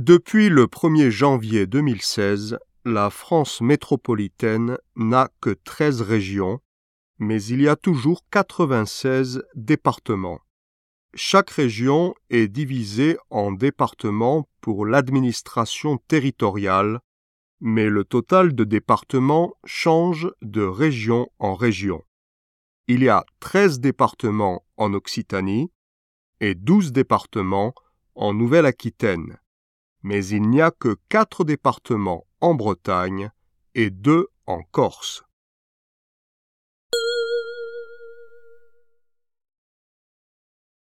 Depuis le 1er janvier 2016, la France métropolitaine n'a que 13 régions, mais il y a toujours 96 départements. Chaque région est divisée en départements pour l'administration territoriale, mais le total de départements change de région en région. Il y a 13 départements en Occitanie et 12 départements en Nouvelle-Aquitaine, mais il n'y a que 4 départements en Bretagne et 2 en Corse.